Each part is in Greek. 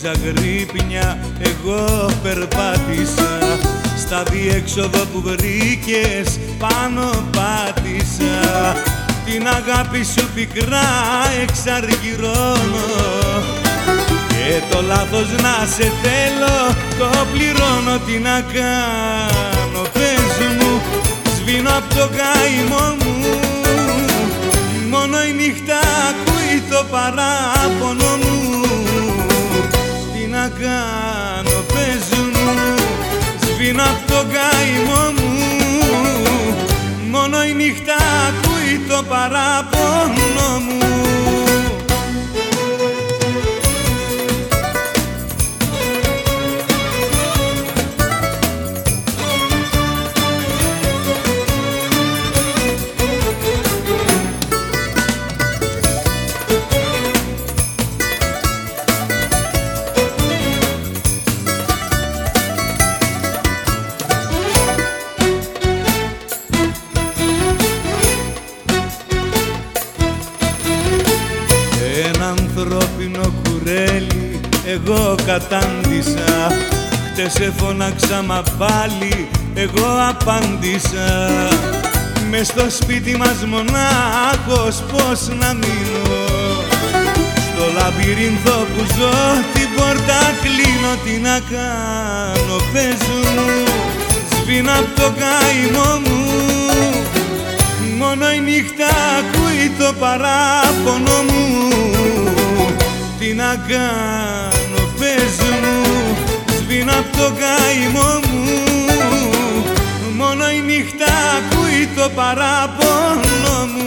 Ζαγρύπνια εγώ περπάτησα, στα διέξοδο που βρήκες πάνω πάτησα. Την αγάπη σου πικρά εξαργυρώνω και το λάθος να σε θέλω το πληρώνω. Τι να κάνω, πες μου, σβήνω απ' το καημό μου. Μόνο η νύχτα ακούει το παράπονο μου. Τι να κάνω, πες μου, σβήνω απ' το καημό μου. Μόνο η νύχτα ακούει το παράπονο μου. Ανθρώπινο κουρέλι εγώ κατάντησα, χτες σε φώναξα μα πάλι εγώ απάντησα. Μες στο σπίτι μας μονάχος πως να μείνω, στο λαβυρίνθο που ζω την πόρτα κλείνω. Τι να κάνω, πες μου, σβήνω απ' το καημό μου. Μόνο η νύχτα ακούει το παράπονο μου. Τι να κάνω, πες μου, σβήνω απ' το καημό μου. Μόνο η νύχτα ακούει το παράπονο μου.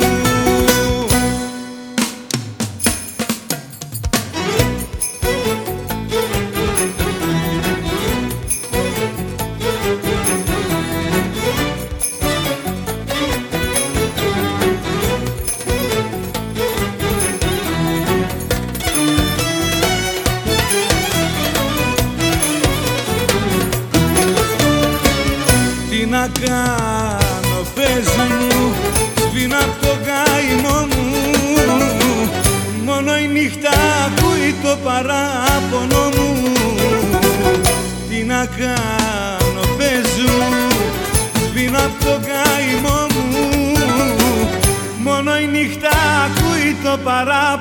Τι να κάνω, πες μου, σβήνω απ' το καημό μου. Μόνο η νύχτα ακούει το παράπονο μου. Τι να κάνω, πες μου, σβήνω απ' το καημό μου. Μόνο η νύχτα ακούει το παράπονο